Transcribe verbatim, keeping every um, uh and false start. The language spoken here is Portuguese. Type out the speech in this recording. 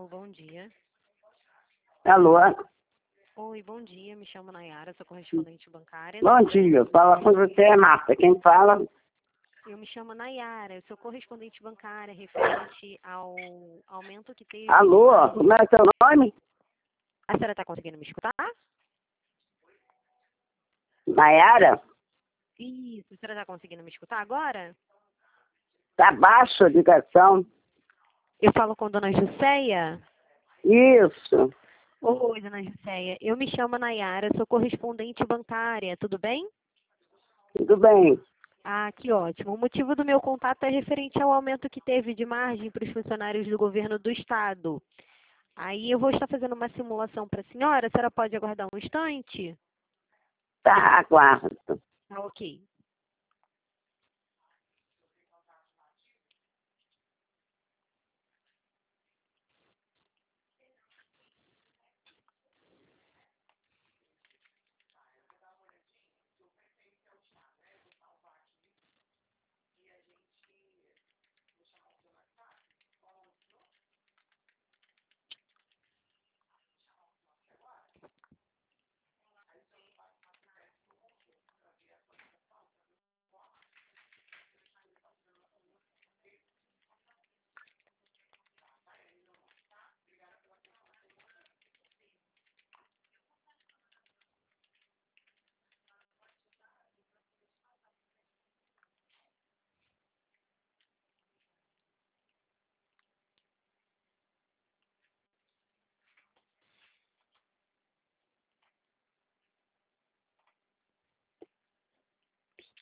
Alô, bom dia. Alô? Oi, bom dia. Me chamo Nayara, sou correspondente bancária. Bom dia. Fala com você, Marta. Quem fala? Eu me chamo Nayara, eu sou correspondente bancária referente ao aumento que teve... Alô? Como é seu nome? A senhora está conseguindo me escutar? Nayara? Isso, a senhora está conseguindo me escutar agora? Tá baixa a ligação. Eu falo com dona Jusceia? Isso. Oi, dona Jusceia. Eu me chamo Nayara, sou correspondente bancária, tudo bem? Tudo bem. Ah, que ótimo. O motivo do meu contato é referente ao aumento que teve de margem para os funcionários do governo do estado. Aí eu vou estar fazendo uma simulação para a senhora. A senhora pode aguardar um instante? Tá, aguardo. Tá, ok.